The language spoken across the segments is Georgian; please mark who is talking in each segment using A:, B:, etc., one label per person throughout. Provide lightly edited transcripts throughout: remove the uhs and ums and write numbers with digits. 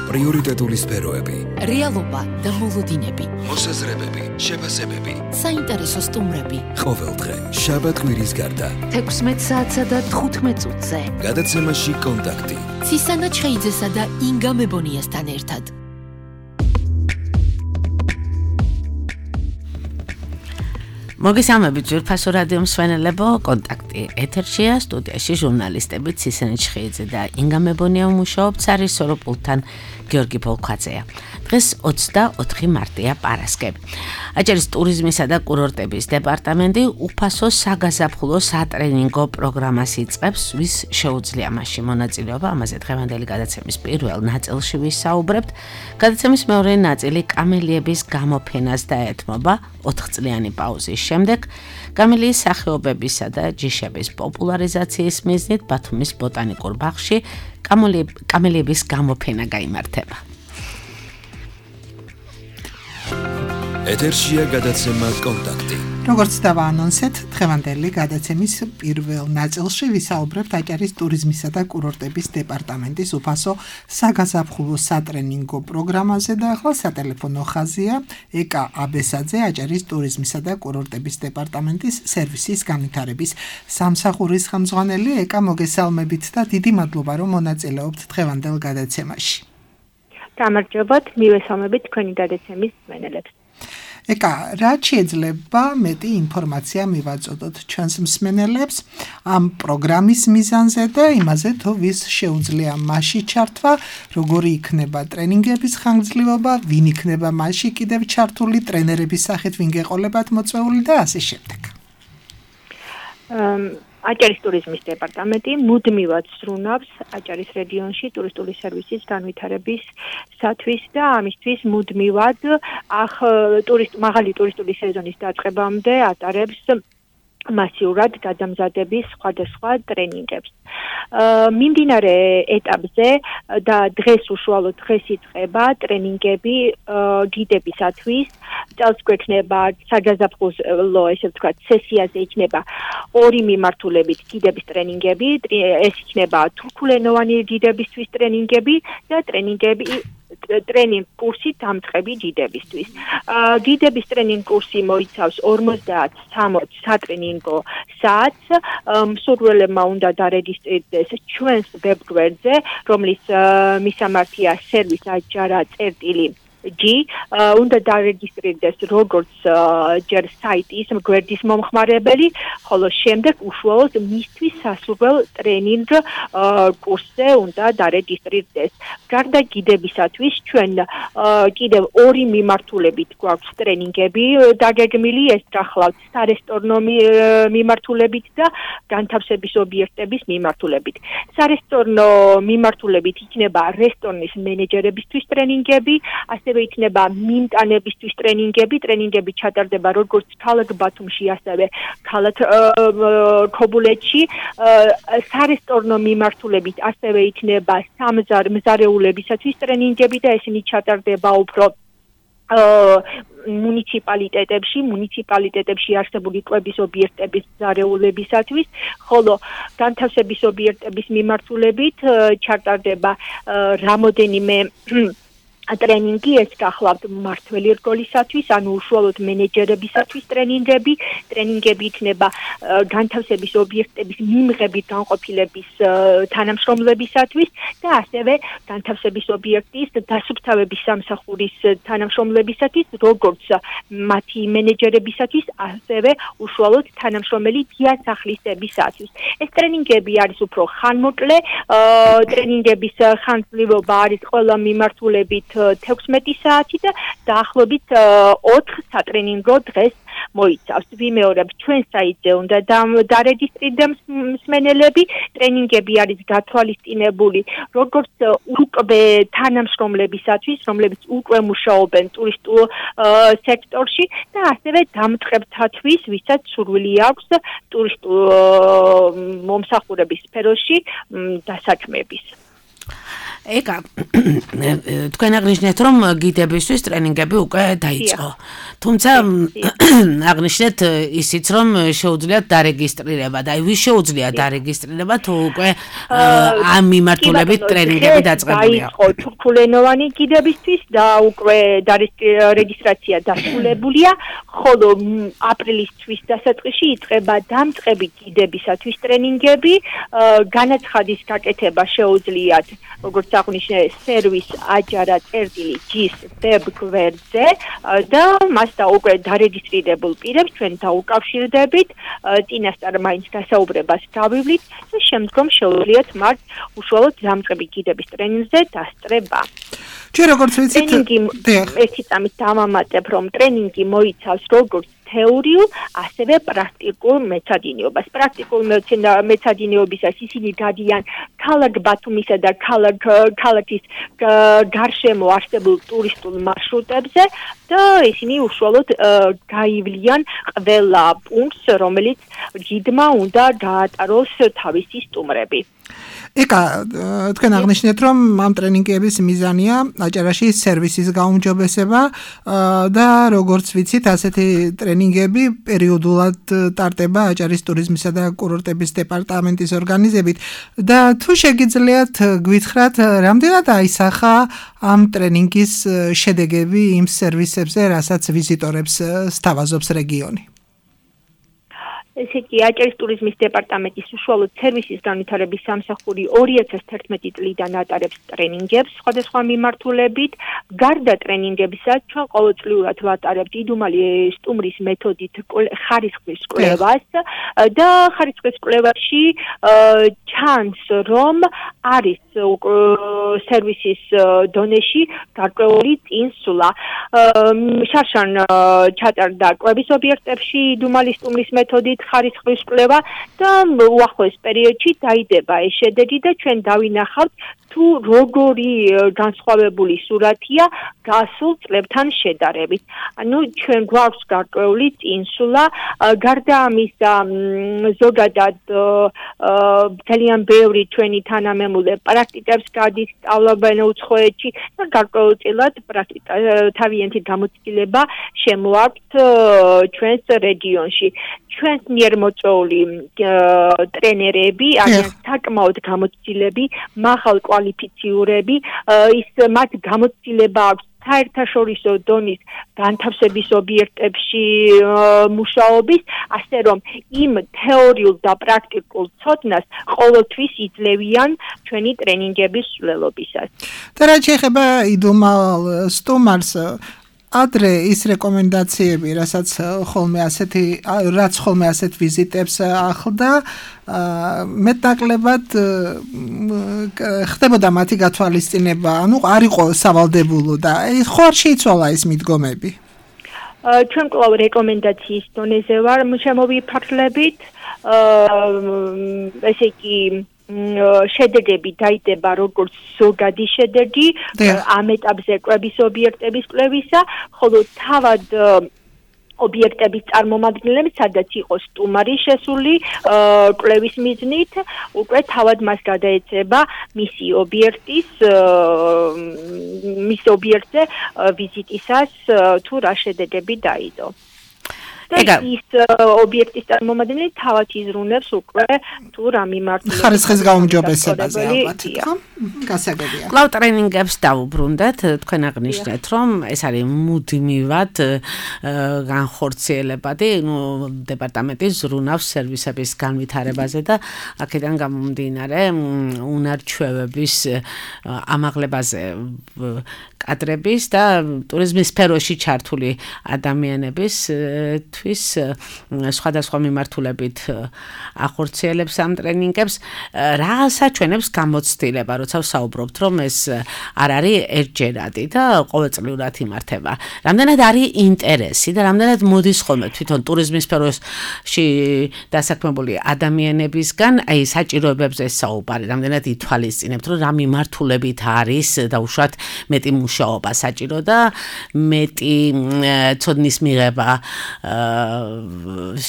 A: პრიორიტეტული სფეროები,
B: რეალობა და მოლოდინები,
A: მოსაზრებები, შეფასებები,
B: საინტერესო სტუმრები.
A: ყოველდღე, შაბათ-კვირის გარდა,
B: 16 საათსა და 15 წუთზე.
A: გადაცემაში კონტაქტი.
B: ცისანა ჩხეიძესა და ინგა მებონიასთან ერთად.
C: მოგესალმებით ძვირფასო რადიო მსმენელებო, კონტაქტი ეთერშია, სტუდიაში ჟურნალისტები ცისანა ჩხეიძე და ინგა მებონია მუშაობთ სარისოროპულთან გიორგი ბოლქვაძეა. დღეს 24 მარტია პარასკევი. აჭარის ტურიზმისა და კურორტების დეპარტამენტი უფასო საგაზაფხულო სატრენინგო პროგრამას იწყებს, ვის შეუძლია მასში მონაწილეობა. ამაზე დღევანდელი გადაცემის პირველ ნაწილში ვისაუბრებთ. გადაცემის მეორე ნაწილი კამელიების გამოფენას დაეთმობა 4 წლიანი პაუზის შემდეგ. კამელიის სახეობებისა და ჯიშების პოპულარიზაციის მიზნით ბათუმის ბოტანიკურ ბაღში კამელიების გამოფენა გაიმართება.
A: ეთერშია გადაცემა კონტაქტი.
D: როგორც დავაანონსეთ, დღევანდელი გადაცემის პირველ ნაწილში ვისაუბრებთ აჭარის ტურიზმისა და კურორტების დეპარტამენტის უფასო საგაზაფხულო სატრენინგო პროგრამაზე და ახლა სატელეფონო ხაზია ეკა აბესაძე, აჭარის ტურიზმისა და კურორტების დეპარტამენტის სერვისის განვითარების სამსახურის ხელმძღვანელი. ეკა, მოგესალმებით და დიდი მადლობა, რომ მონაწილეობთ დღევანდელ გადაცემაში.
E: გამარჯობათ, მივესალმებით თქვენი გადაცემის მსმენელებს.
D: ეკა, რაც შეიძლება მეტი ინფორმაცია მივაწოდოთ ჩვენს მსმენელებს ამ პროგრამის მიზანზე და იმაზე, თუ ვის შეუძლია მასში ჩართვა, როგორი იქნება ტრენინგების ხანგრძლივობა, ვინ იქნება მასში კიდევ ჩართული, ტრენერების სახით ვინ გეყოლებათ მოწვეული და ასე შემდეგ.
E: აჭარის ტურიზმის დეპარტამენტი მუდმივად სრულავს აჭარის რეგიონში ტურისტული სერვისის განვითარებისათვის და ამისთვის მუდმივად მაღალი ტურისტული სეზონის დაწყებამდე ატარებს მასიურად გადამზადების სხვადასხვა ტრენინგებს. მიმდინარე ეტაპზე და დღეს უშუალოდ დღეს იწყება ტრენინგები გიდებისათვის. წელს გვექნება საგაზაფხულო, ესე ვთქვათ, სესიაზე იქნება 2 მიმართულებით გიდების ტრენინგები, ეს იქნება თურქულენოვანი გიდებისთვის ტრენინგები და ტრენინგ კურსი დამწყები გიდებისთვის. გიდების ტრენინგ კურსი მოიცავს 50-60 სატრენინგო საათს. მსურველებმა უნდა დარეგისტრირდეს ჩვენს ვებგვერდზე, რომლის მისამართია სერვის აჯარა წერტილი G, უნდა დარეგისტრირდეს როგორც ჯერ საიტის გვერდის მომხმარებელი, ხოლო შემდეგ უშუალოდ მისთვის სასურველ ტრენინგ კურსზე უნდა დარეგისტრირდეს. გარდა გიდებისათვის ჩვენ კიდევ 2 მიმართულებით გვაქვს ტრენინგები დაგეგმილი, ეს გახლავთ სარესტორნო მიმართულებით და განთავსების ობიექტების მიმართულებით. სარესტორნო მიმართულებით იქნება რესტორნის მენეჯერებისთვის ტრენინგები, ასევე იქნება მიმტანებისთვის ტრენინგები ჩატარდება როგორც ქალაქ ბათუმში, ასევე ქალაქ ქობულეთში. სარესტორნო მიმართულებით ასევე იქნება მზარეულებისათვის ტრენინგები და ესენი ჩატარდება უფრო მუნიციპალიტეტებში არსებული კვების ობიექტების მზარეულებისათვის, ხოლო განთავსების ობიექტების მიმართულებით ჩატარდება რამოდენიმე ტრენინგი, ეს გახლავთ მმართველი რგოლისათვის, ანუ უშუალოდ მენეჯერებისათვის ტრენინგები იქნება განთავსების ობიექტების მიმღებით განყოფილების თანამშრომლებისათვის და ასევე განთავსების ობიექტის დასუფთავების სამსახურის თანამშრომლებისათვის, როგორც მათი მენეჯერებისათვის, ასევე უშუალოდ თანამშრომელი დიასახლისებისათვის. ეს ტრენინგები არის უფრო ხანმოკლე, ტრენინგების ხანგრძლივობა არის ყველა მიმართულებით 16 საათი და დაახლოებით 4 სატრენინგო დღეს მოიცავს. ვიმეორებ, ჩვენ საიტზე უნდა დარეგისტრირდეს მსმენელები, ტრენინგები არის გათვალისწინებული როგორც უკვე თანამშრომლებისათვის, რომლებიც უკვე მუშაობენ ტურისტულ სექტორში და ასევე დამწყებთათვის, ვისაც სურვილი აქვს ტურისტულ მომსახურების სფეროში დასაქმების.
C: ეკა თქვენ აღნიშნეთ რომ გიდებისთვის ტრენინგები უკვე დაიწყო. თუმცა აღნიშნეთ ისიც რომ შეუძლიათ დარეგისტრირება და ვის შეუძლიათ დარეგისტრირება თუ უკვე ამ მიმართულებით ტრენინგები დაწყებულია.
E: დაიწყო თურქულენოვანი გიდებისთვის და უკვე რეგისტრაცია დასრულებულია, ხოლო აპრილისთვის დასაწყისში იწყება დამწყები გიდებისათვის ტრენინგები, განაცხადის გაკეთება შეუძლიათ, როგორც აღნიშნე, სერვის აჯარა წერტილი ჯის ვებ გვერდზე და მასთან უკვე დარეგისტრირებულ პირებს ჩვენ დაუკავშირდებით, წინასწარ მაინც გასაუბრებას გავივლით და შემდგომ შეუძლიათ მათ უშუალოდ დამწყები გიდების ტრენინგზე დასწრება.
D: ჩვენ როგორც ვიცით,
E: ერთი წამით დავამატებ, რომ ტრენინგი მოიცავს როგორც თეორიულ, ასევე პრაქტიკულ მეცადინეობას. პრაქტიკულ მეცადინეობისას ისინი გადიან ქალაქ ბათუმისა და ქალაქის გარშემო არსებულ ტურისტულ მარშრუტებზე და ისინი უშუალოდ გაივლიან ყველა პუნქტს, რომელიც გიდმა უნდა გაატაროს თავისი სტუმრები.
D: ეკა, თქვენ აღნიშნეთ, რომ ამ ტრენინგების მიზანია აჭარაში სერვისის გაუმჯობესება და როგორც ვიცით, ასეთი ტრენინგები პერიოდულად ტარდება აჭარის ტურიზმისა და კურორტების დეპარტამენტის ორგანიზებით და თუ შეგიძლიათ გვითხრათ, რამდენად აისახა ამ ტრენინგის შედეგები იმ სერვისებზე, რასაც ვიზიტორებს სთავაზობს რეგიონი?
E: ესე იგი, აჭარის ტურიზმის დეპარტამენტის უშუალოდ სერვისის განვითარების სამსახური 2011 წლიდან ატარებს ტრენინგებს სხვადასხვა მიმართულებით. გარდა ტრენინგებისა, ჩვენ ყოველწლიურად ვატარებთ იდუმალი სტუმრის მეთოდით ხარისხის კვლევას და ხარისხის კვლევაში ჩანს, რომ არის სერვისის დონეში გარკვეული წინსვლა. შარშან ჩატარდა კვების ობიექტებში იდუმალი სტუმრის მეთოდით ხარისხის კვლევა და უახლოეს პერიოდში დაიდება ეს შედეგი და ჩვენ დავინახავთ თუ როგორი განსხვავებული სურათია გასულ წლებთან შედარებით. ანუ ჩვენ გვაქვს გარკვეული წინსვლა, გარდა ამისა ზოგადად ძალიან ბევრი ჩვენი თანამემულე პრაქტიკებს გადისწავლობენ უცხოეთში და გარკვეულწილად თავიანთი გამოცდილება შემოაქვთ ჩვენს რეგიონში. ჩვენს მიერ მოწვეული ტრენერები არიან საკმაოდ გამოცდილები, მაღალ კვალიფიციურები, ის მათ გამოცდილება აქვს საერთაშორისო დონის განთავსების ობიექტებში მუშაობის, ასე რომ იმ თეორიულ და პრაქტიკულ ცოდნას ყოველთვის იძლევიან ჩვენი ტრენინგების სრულობისას.
D: და რაც შეეხება იდუმალ სტუმარს, ადრე ის რეკომენდაციები, რაც ხოლმე ასეთ ვიზიტებს ახლდა, მეტნაკლებად ხდებოდა მათი გათვალისწინება, ანუ არ იყო სავალდებულო და ხო არ შეიცვალა ეს მიდგომები?
E: ჩვენ კვლავ რეკომენდაციის დონეზე ვარ შემოვიფარგლებით, ესე იგი შედეგები დაიდება როგორც ზოგადი შედეგი ამ ეტაპზე კვების ობიექტების კვლევისა, ხოლო თავად ობიექტების წარმომადგენლები, სადაც იყო სტუმარი შესული კვლევის მიზნით, უკვე თავად მას გადაეცემა მისი ობიექტზე ვიზიტისას თუ რა შედეგები დაიდო. და ის ობიექტის წარმომადგენელი თავად იზრუნებს უკვე თუ რა მიმართულებით
D: ხარისხის გაუმჯობესებაზე ალბათ ხო? გასაგებია.
C: კვლავ ტრენინგებს დავუბრუნდეთ, თქვენ აღნიშნეთ, რომ ეს არის მუდმივად განხორციელებადი, დეპარტამენტი ზრუნავს სერვისების განვითარებაზე და აქედან გამომდინარე უნარჩვევების ამაღლებაზე კადრების და ტურიზმის სფეროში ჩართული ადამიანების სხვადასხვა მიმართულებით ახორციელებს ამ ტრენინგებს, რა საჩვენებს გამოცდილება, როცა ვსაუბრობთ, რომ ეს არ არის ერთჯერადი და ყოველწლიურად იმართება. რამდენად არის ინტერესი და რამდენად მოდის ხოლმე თვითონ ტურიზმის სფეროში დასაქმებული ადამიანებისგან აი საჭიროებებზე საუბარი, რამდენად ითვალისწინებთ, რომ რა მიმართულებით არის დაუშვათ მეტი მუშაობა საჭირო და მეტი ცოდნის მიღება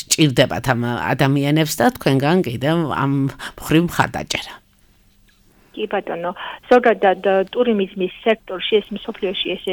C: სჭირდებათ ამ ადამიანებს და თქვენგან კიდევ ამ მხრივ მხარდაჭერა.
E: კი ბატონო, ზოგადად ტურიზმის სექტორში ეს მსოფლიოში ესე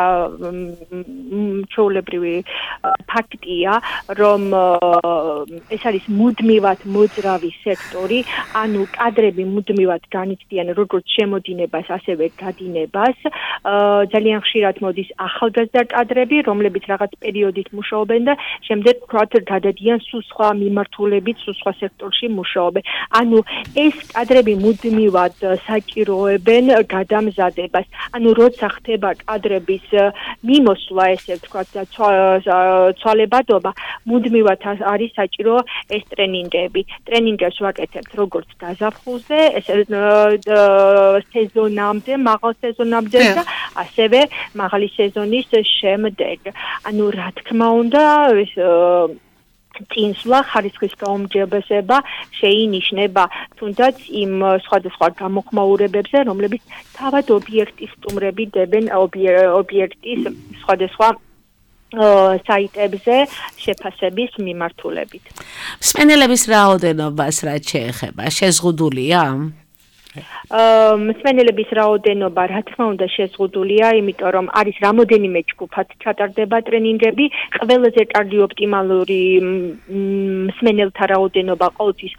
E: ჩვეულებრივი ფაქტია, რომ ეს არის მუდმივად მოძრავი სექტორი, ანუ კადრები მუდმივად განიცდიან როგორც შემოდინებას, ასევე გადინებას. ძალიან ხშირად მოდის ახალგაზრდა კადრები, რომლებიც რაღაც პერიოდით მუშაობენ და შემდეგ ვთქვათ გადადიან სულ სხვა მიმართულებით, სულ სხვა სექტორში მუშაობენ. ანუ ეს კადრები მუდმივად საჭიროებენ გადამზადებას. ანუ როცა ხდება კადრების მიმოსვლა, ესე ვთქვათ, ცვალებადობა, მუდმივად არის საჭირო ეს ტრენინგები. ტრენინგებს ვაკეთებთ როგორც გაზაფხულზე, სეზონამდე, მაღალ სეზონამდე და ასევე მაღალი სეზონის შემდეგ. ანუ რა თქმა უნდა, ეს წინსვლა ხარისხის გაუმჯობესება შეინიშნება თუნდაც იმ სხვადასხვა გამოხმაურებებზე, რომლებიც თავად ობიექტის სტუმრები დებენ ობიექტის სხვადასხვა საიტებზე შეფასების მიმართულებით.
C: მსმენელების რაოდენობას რაც შეეხება, შეზღუდულია?
E: მსმენელების რაოდენობა რა თქმა უნდა შეზღუდულია, იმიტომ რომ არის რამოდენიმე ჯგუფად ჩატარდება ტრენინგები, ყველაზე კარგი ოპტიმალური მსმენელთა რაოდენობა ყოველთვის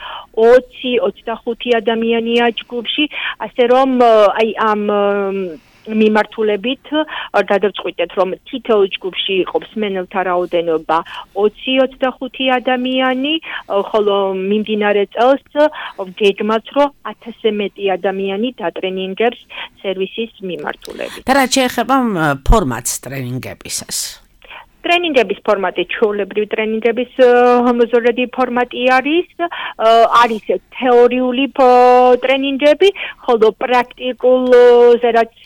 E: 20-25 ადამიანია ჯგუფში, ასე რომ აი ამ მიმართულებით გადავწყვიტეთ, რომ თითოეულ ჯგუფში იყოს მსმენელთა რაოდენობა 20-25 ადამიანი, ხოლო მიმდინარე წელს გეგმავთ, რომ 1000-ზე მეტი ადამიანი დატრენინგებს სერვისის მიმართულებით.
C: და რაც შეეხება ფორმატს ტრენინგებისას?
E: ტრენინგების ფორმატი ჩვეულებრივი ტრენინგების მოზრდი ფორმატი არის თეორიული ტრენინგები, ხოლო პრაქტიკულს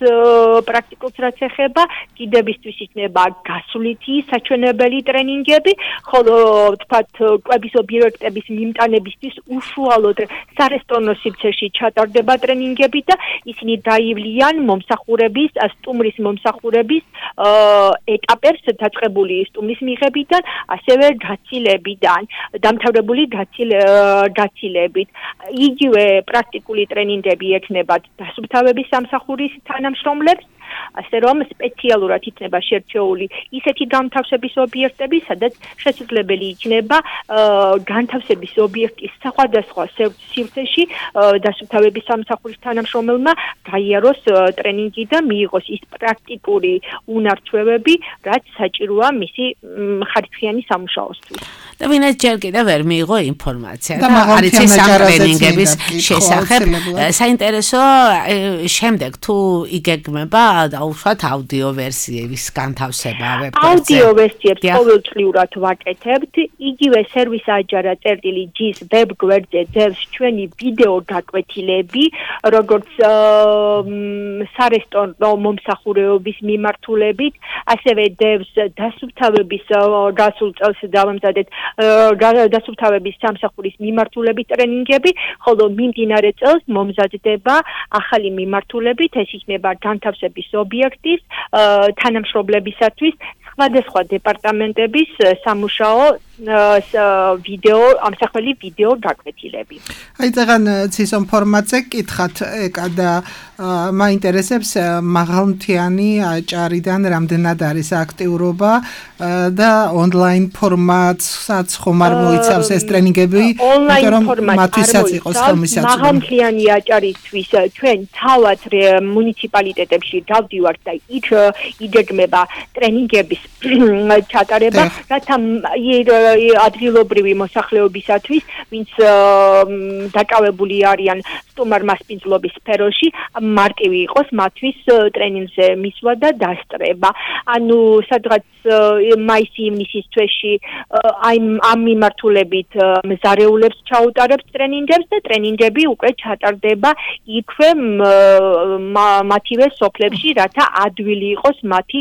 E: რაც ეხება, კიდებისთვის იქნება გასვლითი საჩვენებელი ტრენინგები, ხოლო თქვათ კვების ობიექტების მიმტანებისთვის უშუალოდ სარესტორნო სივრცეში ჩატარდება ტრენინგები და ისინი დაივლიან სტუმრის მომსახურების ეტაპებს დაწყებული სტუმრის მიღებიდან, ასევე გაცილებიდან, დამთავრებული გაცილებით. იგივე პრაქტიკული ტრენინგები ექნებათ დასუფთავების სამსახურის თანამშრომლებს, ასე რომ სპეციალურად იქნება შერჩეული ისეთი განთავსების ობიექტები, სადაც შესაძლებელი იქნება განთავსების ობიექტის სხვადასხვა სივრცეში დასუფთავების სამსახურის თანამშრომელმა გაიაროს ტრენინგი და მიიღოს ის პრაქტიკული უნარჩვევები, რაც საჭიროა მისი ხარისხიანი სამუშაოსთვის.
C: და ვინაც ჯერ კიდევ ვერ მიიღო ინფორმაცია და არის ეს ამ ტრენინგების შესახებ, საინტერესო შემდეგ თუ იგეგმება დაუშვათ აუდიო ვერსიების განთავსება ვებგვერდზე.
E: აუდიო ვერსიებს ყოველწლიურად ვაკეთებთ. იგივე სერვის აჯარა წერტილი.gis ვებგვერდზე დევს ჩვენი ვიდეო გაკვეთილები, როგორც სარესტორნო მომსახურეობის მიმართულებით, ასევე დევს დასუფთავების გასულ წელს დავამზადეთ დასუფთავების სამსახურის მიმართულებით ტრენინგები, ხოლო მიმდინარე წელს მომზადდება ახალი მიმართულებით, ეს იქნება განთავსების ობიექტის თანამშრომლებისათვის სხვადასხვა დეპარტამენტების სამუშაო ამსახველი ვიდეო გაკვეთილები.
D: აი წაღან ცისონ ფორმატზე კითხათ და მაინტერესებს მაღალმთიანი აჭარიდან რამდენად არის აქტიურობა და ონლაინ ფორმატსაც ხომ არ მოიცავს ეს ტრენინგები,
E: იმიტომ რომ მათთვისაც
D: იყოს ხელმისაწვდომი.
E: მაღალმთიანი აჭარისთვის ჩვენ თავად მუნიციპალიტეტებში გავდივართ და იქ იგეგმება ტრენინგების ჩატარება, რათა ადგილობრივი მოსახლეობისათვის, ვინც დაკავებული არიან სტუმარ-მასპინძლობის სფეროში, მარტივი იყოს მათთვის ტრენინგზე მისვლა და დასწრება. ანუ სადღაც მაისი-ივნისის თვეში ამ მიმართულებით მზარეულებს ჩაუტარებს ტრენინგებს და ტრენინგები უკვე ჩატარდება იქვე მათივე სოფლებში, რათა ადვილი იყოს მათი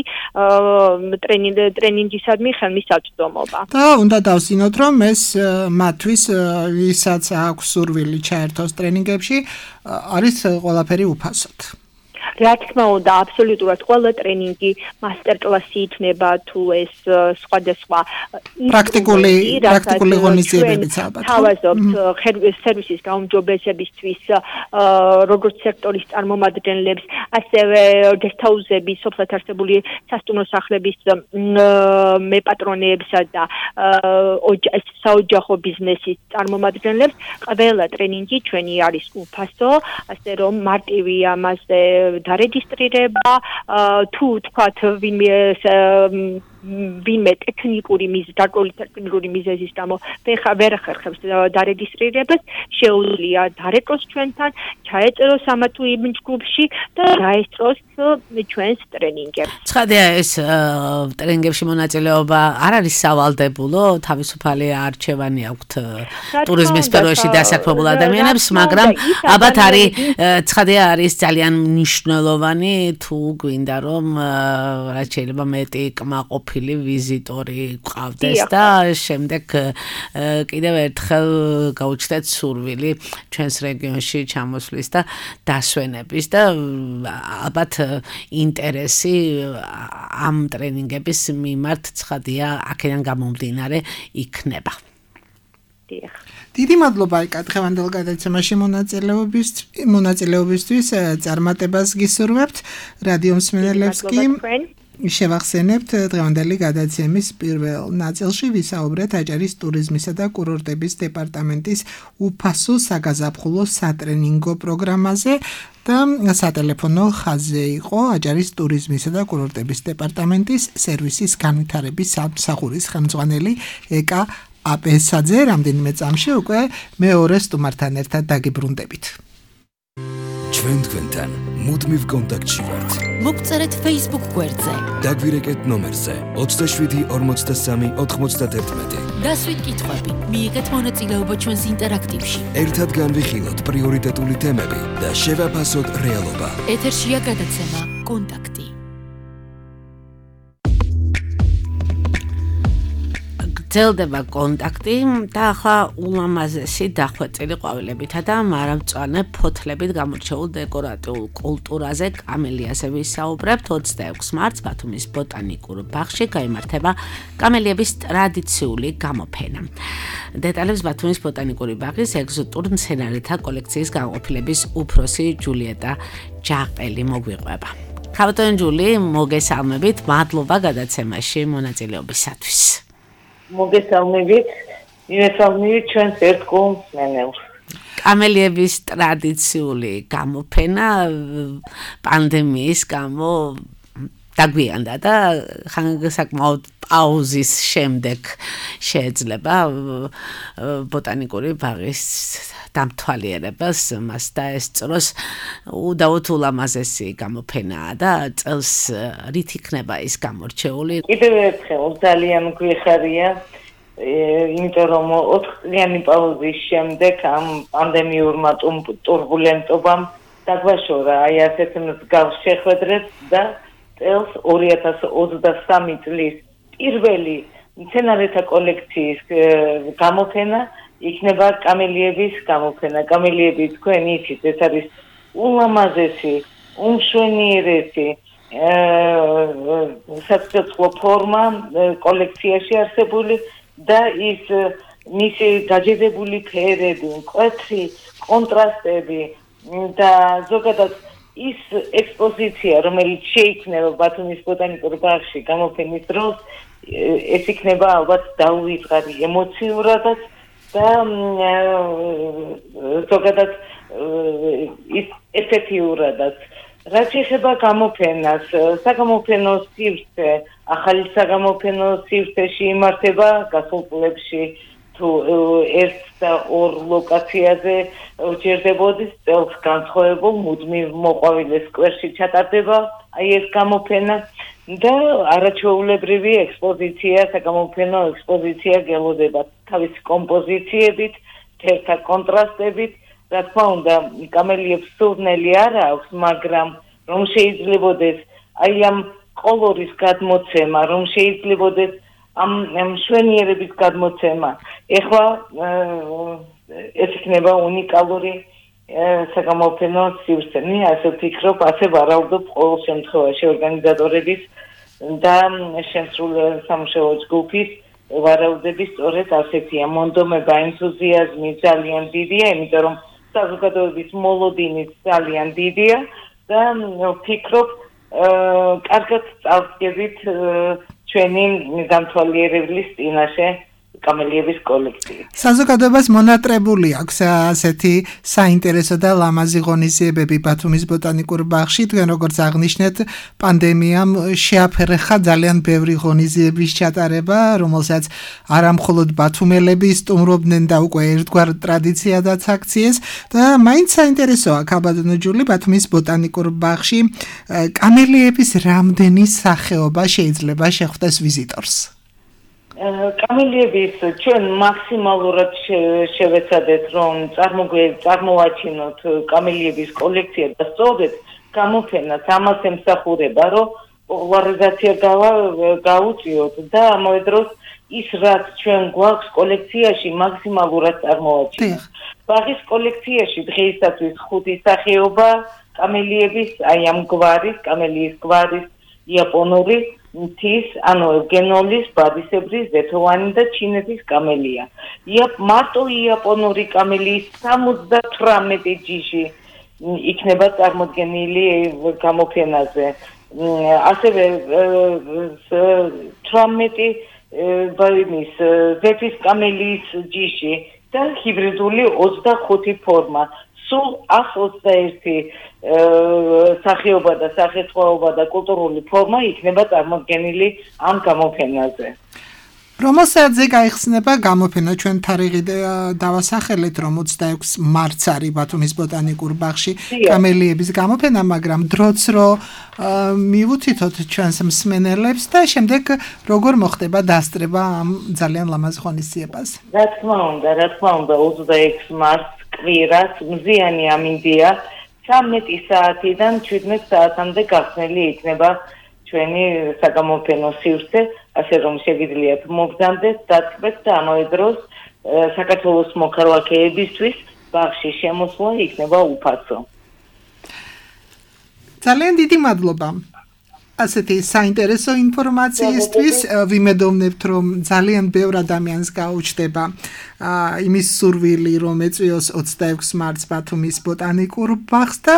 E: ტრენინგისადმი ხელმისაწვდომობა.
D: და უნდა დავსინოთ, რომ ეს მათთვის, ვისაც აქვს სურვილი ჩაერთოს ტრენინგებში, არის ყველაფერი უფასოდ.
E: რა თქმა უნდა, აბსოლუტურად ყველა ტრენინგი მასტერკლასი იქნება თუ ეს სხვადასხვა
D: პრაქტიკული ღონისძიებებიც ალბათ.
E: თავაზობთ სერვისის გაუმჯობესებისთვის როგორც სექტორის წარმომადგენლებს, ასევე გესტჰაუსების, სოფლად არსებული სასტუმრო სახლების მეპატრონეებსა და საოჯახო ბიზნესის წარმომადგენლებს. ყველა ტრენინგი ჩვენი არის უფასო, ასე რომ მარტივი ამაზე დარეგისტრირება, თუ თქვათ ვინმე ტექნიკური მიზეზის გამო ვერ ახერხებს დარეგისტრირებას, შეუძლია დარეკოს ჩვენთან, ჩაეწეროს ამა თუ იმ ჯგუფში და დაესწროს ჩვენს ტრენინგებს.
C: ცხადია, ეს ტრენინგებში მონაწილეობა არ არის სავალდებულო, თავისუფალი არჩევანი აქვთ ტურიზმის სფეროში დასაქმებულ ადამიანებს, მაგრამ ალბათ არის ცხადია არის ძალიან მნიშვნელოვანი თუ გვინდა რომ რაც შეიძლება მეტი კმაყოფილი ვიზიტორი ყავდეს და შემდეგ კიდევ ერთხელ გაუჩნდეთ სურვილი ჩვენს რეგიონში ჩამოსვლის და დასვენების და ალბათ ინტერესი ამ ტრენინგების მიმართ ცხადია აქედან გამომდინარე იქნება.
D: დიდი მადლობა იკა დღევანდელ გადაცემაში მონაწილეობისთვის წარმატებას გისურვებთ რადიო მსმენელებს კი შევახსენებთ დღევანდელი გადაცემის პირველ ნაწილში ვისაუბრეთ აჭარის ტურიზმისა და კურორტების დეპარტამენტის უფასო საგაზაფხულო სატრენინგო პროგრამაზე და სატელეფონო ხაზზე იყო აჭარის ტურიზმისა და კურორტების დეპარტამენტის სერვისის განვითარების სამსახურის ხელმძღვანელი ეკა აპესაძე. რამდენიმე წამში უკვე მეორე სტუმართან ერთად დაგიბრუნდებით.
A: ჩვენ თქვენთან მუდმივ კონტაქტში ვართ.
B: მოგწერეთ Facebook გვერდზე.
A: დაგვირეკეთ ნომერზე 27 43 91.
B: დასვით კითხვები, მიიღეთ მონაწილეობა ჩვენს ინტერაქტივში.
A: ერთად განვიხილოთ პრიორიტეტული თემები და შევაფასოთ რეალობა.
B: ეთერშია გადაცემა კონტაქტი.
C: გრძელდება კონტაქტი და ახლა ულამაზესი დახვეწილი ყვავილებითა და მარამწვანე ფოთლებით გამორჩეულ დეკორატიულ კულტურაზე კამელიაზე ვისაუბრებთ. 26 მარტს ბათუმის ბოტანიკურ ბაღში გაიმართება კამელიების ტრადიციული გამოფენა. დეტალებს ბათუმის ბოტანიკური ბაღის ეგზოტურ მცენარეთა კოლექციის განყოფილების უფროსი ჯულიეტა ჯაყელი მოგვიყვება. ქავტონ ჯული, მოგესალმებით, მადლობა გადაცემაში მონაწილეობისათვის.
F: მოგესალმებით, მივესალმებით ჩვენს ერთგულ მსმენელს.
C: კამელიების ტრადიციული გამოფენა პანდემიის გამო დაგვიანდა და საკმაოდ პაუზის შემდეგ შეიძლება ბოტანიკური ბაღის დამთვალიერებას მას დაესწროს. უდაოდ ულამაზესი გამოფენაა და წელს რით იქნება ის გამორჩეული?
F: კიდევ ერთხელ ძალიან გვიხარია, იმიტომ რომ 4 წლიანი პაუზის შემდეგ ამ პანდემიურმა ტურბულენტობამ დაგვაშორა აი ასეთ მსგავს შეხვედრებს და წელს 2023 წლის პირველი მცენარეთა კოლექციის გამოფენა იქნება კამელიების გამოფენა. კამელიები თქვენ იცით, ეს არის ულამაზესი, უმშვენიერესი საცეცხლო ფორმა კოლექციაში არსებული და ის მისი გაჯერებული ფერები, მკვეთრი კონტრასტები და ზოგადად ის ექსპოზიცია, რომელიც შეიქმნება ბათუმის ბოტანიკურ ბაღში გამოფენის დროს, ეს იქნება ალბათ დაუვიწყარი ემოციურადაც და ზოგადად ის ეფექტიურადაც. რაც შეეხება გამოფენას, საგამოფენო სივრცე, ახალი საგამოფენო სივრცეში იმართება გასულ წლებში თუ ერთ და ორ ლოკაციაზე ვჯერდებოდეს, წელს განსხვავებულ მუდმივ მოყვავილე სკვერში ჩატარდება აი ეს გამოფენა და არაჩვეულებრივი ექსპოზიცია, საგამოფენო ექსპოზიცია გელოდება თავისი კომპოზიციებით, ფერთა კონტრასტებით. რა თქმა უნდა, კამელიებს სურნელი არ აქვს, მაგრამ რომ შეიძლებოდეს აი ამ კოლორის გადმოცემა, რომ შეიძლებოდეს ამ მშვენიერების გადმოცემა. ეხლა ეს იქნება უნიკალური საგამოფენო სივრცენი, ასე ვფიქრობ, ასე ვარაუდობ ყოველ შემთხვევაში ორგანიზატორების და შემსრულებელი სამუშაო ჯგუფის ვარაუდები სწორედ ასეთია. მონდომება, ენთუზიაზმი ძალიან დიდია, იმიტომ რომ საზოგადოების მოლოდინიც ძალიან დიდია და ვფიქრობ, კარგად წავდგებით ჩვენი დამთვალიერებლის წინაშე კამელიების კოლექცია.
D: საზოგადოებას მონატრებული აქვს ასეთი საინტერესო და ლამაზი ღონისძიებები ბათუმის ბოტანიკურ ბაღში. თქვენ როგორც აღნიშნეთ, პანდემიამ შეაფერხა ძალიან ბევრი ღონისძიების ჩატარება, რომელსაც არა მხოლოდ ბათუმელები სტუმრობდნენ და უკვე ერთგვარ ტრადიციადაც აქციეს და მაინც საინტერესოა ქაბადონოჯული ბათუმის ბოტანიკურ ბაღში კამელიების რამდენი სახეობა შეიძლება შეხვდეს ვიზიტორს?
F: კამელიების ჩვენ მაქსიმალურად შევეცადეთ რომ წარმოვაჩინოთ კამელიების კოლექცია და სწორედ გამოფენაც ამას ემსახურება რომ პოლარიზაცია გაუწიოთ და ამავე დროს ის რაც ჩვენ გვაქვს კოლექციაში მაქსიმალურად წარმოვაჩინოთ. ბაღის კოლექციაში დღეისათვის 5 სახეობა კამელიების აი ამ გვარის კამელიის გვარის იაპონური მთის, ანუ ევგენოლის, ბადისებრი, ზეთოვანი და ჩინეთის კამელია. მარტო იაპონური კამელიის 78 ჯიში იქნება წარმოდგენილი გამოფენაზე. ასევე 18 ზეთის კამელიის ჯიში და ჰიბრიდული 25 ფორმა. სულ 121 სახეობა და სახეცვალობა და კულტურული ფორმა იქნება წარმოდგენილი ამ გამოფენაზე.
D: რომელ საათზე გაიხსნება გამოფენა? ჩვენ თარიღი დავასახელეთ, რომ 26 მარტს არის ბათუმის ბოტანიკურ ბაღში კამელიების გამოფენა, მაგრამ დროც რო მივუთითოთ ჩვენს მსმენელებს და შემდეგ როგორ მოხდება დასწრება ამ ძალიან ლამაზ ღონისძიებას?
F: რა თქმა უნდა, 26 მარტს კვირას მზიანი ამინდია 13 საათიდან 17 საათამდე გახსნილი იქნება ჩვენი საგამოფენო სივრცე, ასე რომ შეგიძლიათ მოგზავნდეთ, დაწყვეტთ და ამავე დროს საქართველოს მოქალაქეებისთვის ბაღში შემოსვლა იქნება უფასო.
D: ძალიან დიდი მადლობა. ასეთი საინტერესო ინფორმაციისთვის ვიმედოვნებთ, რომ ძალიან ბევრ ადამიანს გაუჩნდება იმის სურვილი, რომ ეწვიოს 26 მარტს ბათუმის ბოტანიკურ ბაღს და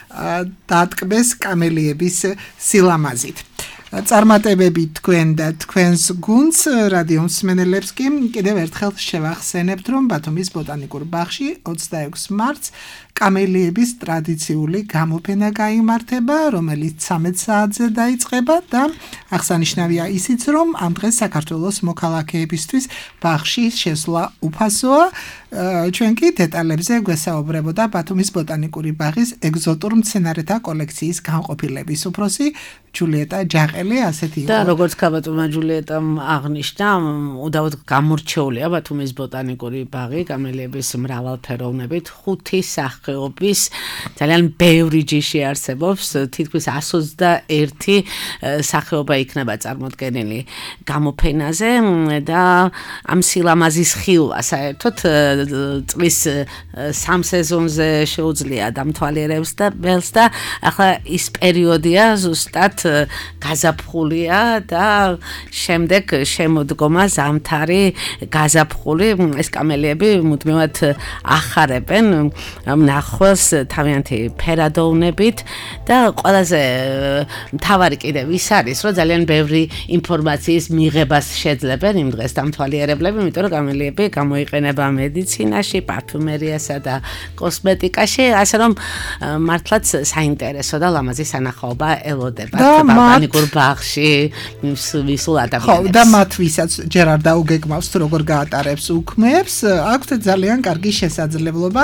D: დაატკბეს კამელიების სილამაზით. წარმატებები თქვენ და თქვენს გუნდს, რადიო მსმენელებს კი კიდევ ერთხელ შევახსენებთ, რომ ბათუმის ბოტანიკურ ბაღში 26 მარტს კამელიების ტრადიციული გამოფენა გაიმართება, რომელიც 13 საათზე დაიწყება და აღსანიშნავია ისიც, რომ ამ დღეს საქართველოს მოქალაქეებისთვის ბაღში შესვლა უფასოა. ჩვენ კი დეტალებზე გვესაუბრებოდა ბათუმის ბოტანიკური ბაღის ეგზოტურ მცენარეთა კოლექციის განყოფილების უფროსი ჯულიეტა ჯაყელი, ასეთი იყო.
C: და როგორც ქაბატონმა ჯულიეტამ აღნიშნა, უდავოდ გამორჩეულია ბათუმის ბოტანიკური ბაღი კამელიების მრავალფეროვნებით, 5 სახეობის ძალიან ბევრი ჯიში არსებობს, თითქმის 121 სახეობა იქნება წარმოდგენილი გამოფენაზე და ამ სილამაზის ხილვა საერთოდ წლის 3 სეზონზე შეუძლია დამთვალიერებს და ბელს და ახლა ის პერიოდია ზუსტად გაზაფხულია და შემდეგ შემოდგომა ზამთარი გაზაფხული ეს კამელიები მუდმივად ახარებენ ნახოს თავიანთი ფერადოვნებით და ყველაზე მთავარი კიდევ ის არის რომ ძალიან ბევრი ინფორმაციის მიღებას შეძლებენ იმ დღეს დამთვალიერებლები, იმიტომ რომ კამელიები გამოიყენება მედიცინაში, პარფიუმერიასა და კოსმეტიკაში, ასე რომ მართლაც საინტერესო და ლამაზი სანახაობა ელოდება ბოტანიკურ ბაღში ვისულ ადამიანებს.
D: ხო, და მათ ვისაც ჯერ არ დაუგეგმავს თუ როგორ გაატარებს უქმებს, აქვთ ძალიან კარგი შესაძლებლობა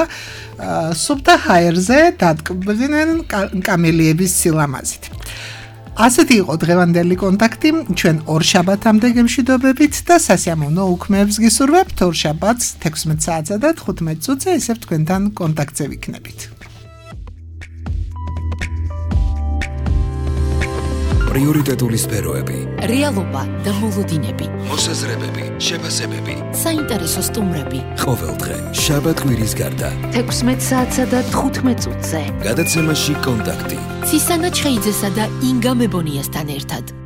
D: სუფთა ჰაერზე დატკბდნენ კამელიების სილამაზით. ასეთი იყო დღევანდელი კონტაქტი, ჩვენ ორშაბათამდე გემშვიდობებით და სასიამოვნო უქმეებს გისურვებთ. ორშაბათს 16 საათსა და 15 წუთზე ისევ თქვენთან კონტაქტზე ვიქნებით.
A: პრიორიტეტული სფეროები,
B: რეალობა და მოლოდინები,
A: მოსაზრებები, შეფასებები.
B: საინტერესო სტუმრები.
A: ყოველდღე, შაბათ-კვირის გარდა.
B: 16 საათსა და 15 წუთზე.
A: გადაცემაში კონტაქტი.
B: ცისანა ჩხეიძესა და ინგა მებონიასთან ერთად.